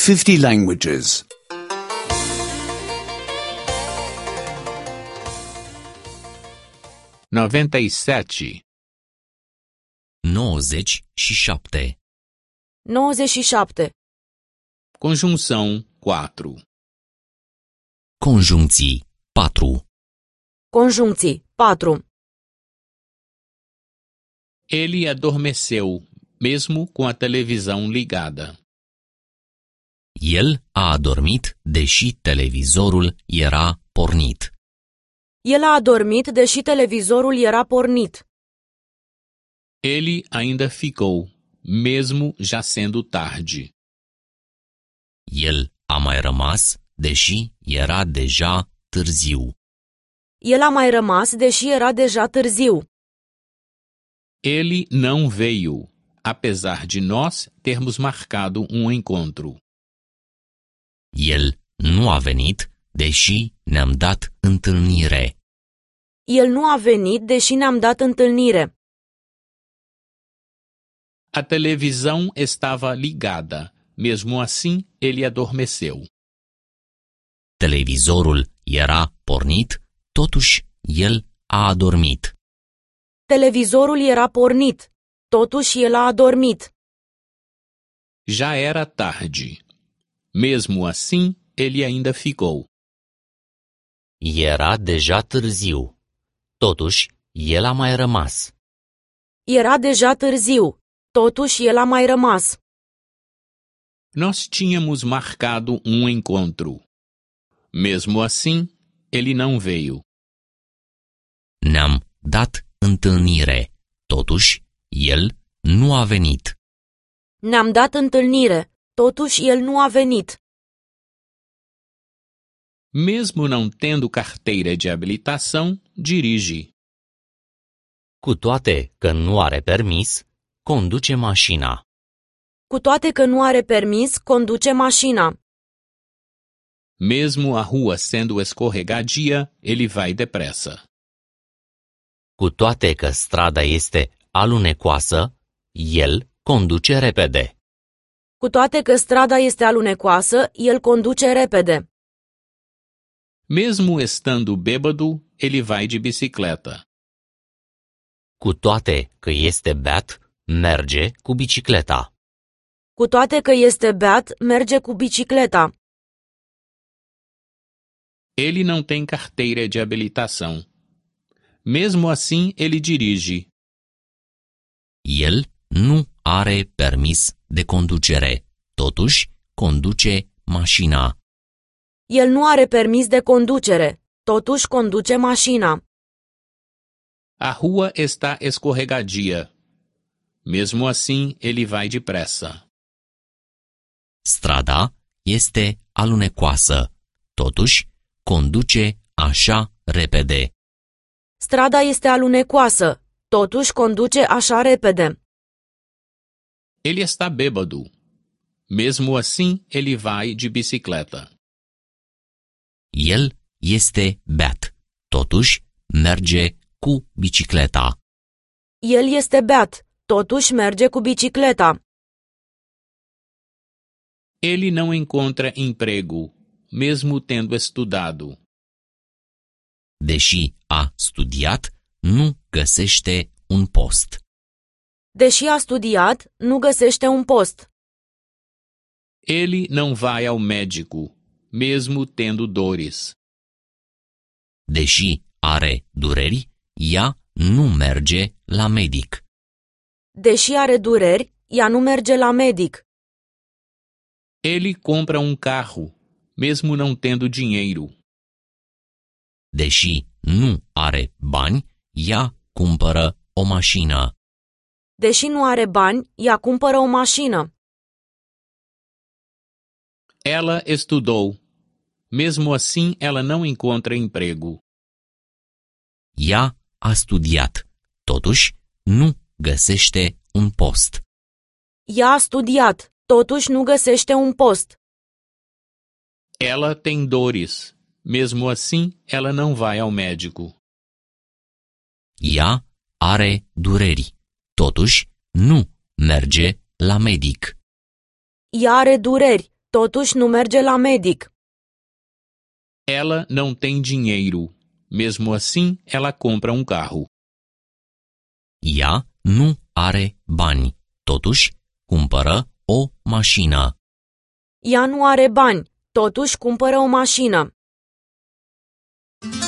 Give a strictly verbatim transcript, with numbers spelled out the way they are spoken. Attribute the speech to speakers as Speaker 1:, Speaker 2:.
Speaker 1: fifty languages.
Speaker 2: noventa e sete.
Speaker 3: nouăzeci și șapte.
Speaker 4: nouăzeci și șapte.
Speaker 2: Conjunção quatro.
Speaker 3: Conjuncții patru.
Speaker 4: Conjuncții patru.
Speaker 2: Ele adormeceu, mesmo com a televisão ligada.
Speaker 3: El a adormit, deși televizorul era pornit.
Speaker 4: El a adormit, deși televizorul era pornit.
Speaker 2: Ele ainda ficou, mesmo já sendo tarde.
Speaker 3: El a mai rămas, deși era deja târziu.
Speaker 4: El a mai rămas, deși era deja târziu.
Speaker 2: Ele não veio, apesar de nós termos marcado um encontro.
Speaker 3: El nu a venit, deși ne-am dat întâlnire.
Speaker 4: El nu a venit, deși ne-am dat întâlnire.
Speaker 2: A televisão estava ligada, mesmo assim ele adormeceu.
Speaker 3: Televizorul era pornit, totuși el a adormit.
Speaker 4: Televizorul era pornit, totuși el a adormit.
Speaker 2: Já era tarde. Mesmo assim, ele ainda ficou.
Speaker 3: Era deja târziu. Totuși, el a mai rămas.
Speaker 4: Era deja târziu, totuși el a mai rămas.
Speaker 2: Nós tínhamos marcado um encontro. Mesmo assim, ele não veio.
Speaker 3: Ne-am dat întâlnire. Totuși, el nu a venit.
Speaker 4: Ne-am dat întâlnire, totuși el nu a venit.
Speaker 2: Mesmo não tendo carteira de habilitação, dirige.
Speaker 3: Cu toate că nu are permis, conduce mașina.
Speaker 4: Cu toate că nu are permis, conduce mașina.
Speaker 2: Mesmo a rua sendo escorregadia, ele vai depressa.
Speaker 3: Cu toate că strada este alunecoasă, el conduce repede.
Speaker 4: Cu toate că strada este alunecoasă, el conduce repede.
Speaker 2: Mesmo estando bêbado, ele vai de bicicleta.
Speaker 3: Cu toate că este beat, merge cu bicicleta.
Speaker 4: Cu toate că este beat, merge cu bicicleta.
Speaker 2: Ele não tem carteira de habilitação. Mesmo assim, ele dirige.
Speaker 3: El nu are permis de conducere, totuși conduce mașina.
Speaker 4: El nu are permis de conducere, totuși conduce mașina.
Speaker 2: A rua está escorregadia. Mesmo assim, ele vai depressa.
Speaker 3: Strada este alunecoasă, totuși conduce așa repede.
Speaker 4: Strada este alunecoasă, totuși conduce așa repede.
Speaker 2: Ele está bêbado. Mesmo assim, ele vai de bicicleta.
Speaker 3: El este beat, totuși merge cu bicicleta.
Speaker 4: El este beat, totuși merge cu bicicleta.
Speaker 2: Ele não encontra emprego, mesmo tendo estudado.
Speaker 3: Deși a studiat, nu găsește un post.
Speaker 4: Deși a studiat, nu găsește un post.
Speaker 2: Ele não vai ao médico, mesmo tendo dores.
Speaker 3: Deși are dureri, ea nu merge la medic.
Speaker 4: Deși are dureri, ea nu merge la medic.
Speaker 2: Ele compra um carro, mesmo não tendo dinheiro.
Speaker 3: Deși nu are bani, ea cumpără o mașină.
Speaker 4: Deși nu are bani, ea cumpără o mașină.
Speaker 2: Ela estudou. Mesmo assim, ela não encontra emprego.
Speaker 3: Ea a studiat, totuși nu găsește un post.
Speaker 4: Ea a studiat, totuși nu găsește un post.
Speaker 2: Ela tem dores. Mesmo assim, ela não vai ao médico.
Speaker 3: Ea are dureri, totuși nu merge la medic.
Speaker 4: Ea are dureri, totuși nu merge la medic.
Speaker 2: Ela não tem dinheiro. Mesmo assim, ela compra um carro.
Speaker 3: Ea nu are bani, totuși cumpără o mașină.
Speaker 4: Ea nu are bani, totuși cumpără o mașină.